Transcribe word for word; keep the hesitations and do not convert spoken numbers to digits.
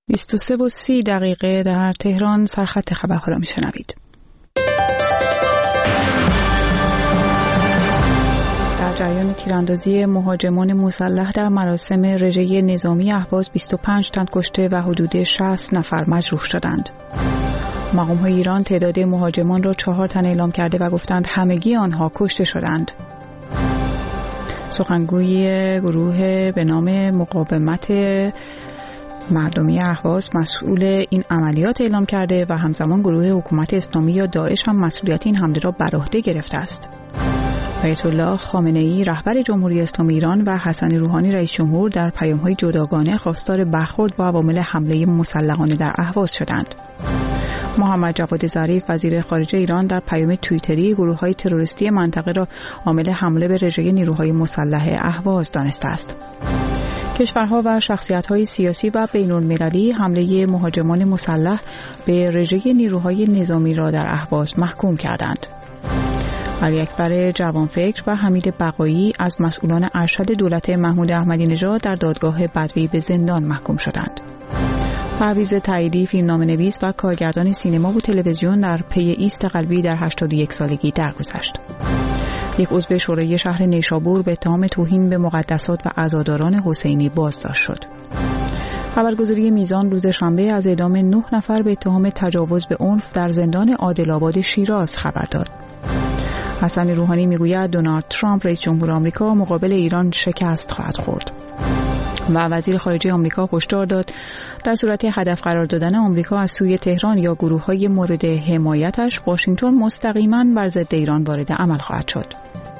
بیست و سه و سی دقیقه در تهران سرخط خبرها را میشنوید. در جریان تیراندازی مهاجمان مسلح در مراسم رژه نظامی اهواز بیست و پنج تن کشته و حدود شصت نفر مجروح شدند. مقام‌های ایران تعداد مهاجمان را چهار تن اعلام کرده و گفتند همگی آنها کشته شدند. سخنگوی گروه به نام مقاومت مردمی اهواز مسئول این عملیات اعلام کرده و همزمان گروه حکومت اسلامی یا داعش هم مسئولیت این حمله را بر عهده گرفته است. آیت الله خامنه‌ای رهبر جمهوری اسلامی ایران و حسن روحانی رئیس جمهور در پیام‌های جداگانه خواستار برخورد با عوامل حمله مسلحانه در اهواز شدند. محمد جواد ظریف وزیر خارجه ایران در پیام توییتری گروه‌های تروریستی منطقه را عامل حمله به رژه نیروهای مسلح اهواز دانسته است. کشورها و شخصیت‌های سیاسی و بین‌المللی حمله مهاجمان مسلح به رژه نیروهای نظامی را در اهواز محکوم کردند. علی اکبر جوانفکر و حمید بقایی از مسئولان ارشد دولت محمود احمدی نژاد در دادگاه بدوی به زندان محکوم شدند. پرویز تاییدی فیلمنامه‌نویس و کارگردان سینما و تلویزیون در پی ایست قلبی در هشتاد و یک سالگی درگذشت. یک عضو شورای شهر نیشابور به اتهام توهین به مقدسات و عزاداران حسینی بازداشت شد. خبرگزاری میزان روز شنبه از اعدام نه نفر به اتهام تجاوز به عنف در زندان عادل‌آباد شیراز خبر داد. حسن روحانی میگوید دونالد ترامپ رئیس جمهور آمریکا مقابل ایران شکست خواهد خورد و وزیر خارجه آمریکا هشدار داد در صورت هدف قرار دادن آمریکا از سوی تهران یا گروه‌های مورد حمایتش، واشنگتن مستقیما بر ضد ایران وارد عمل خواهد شد.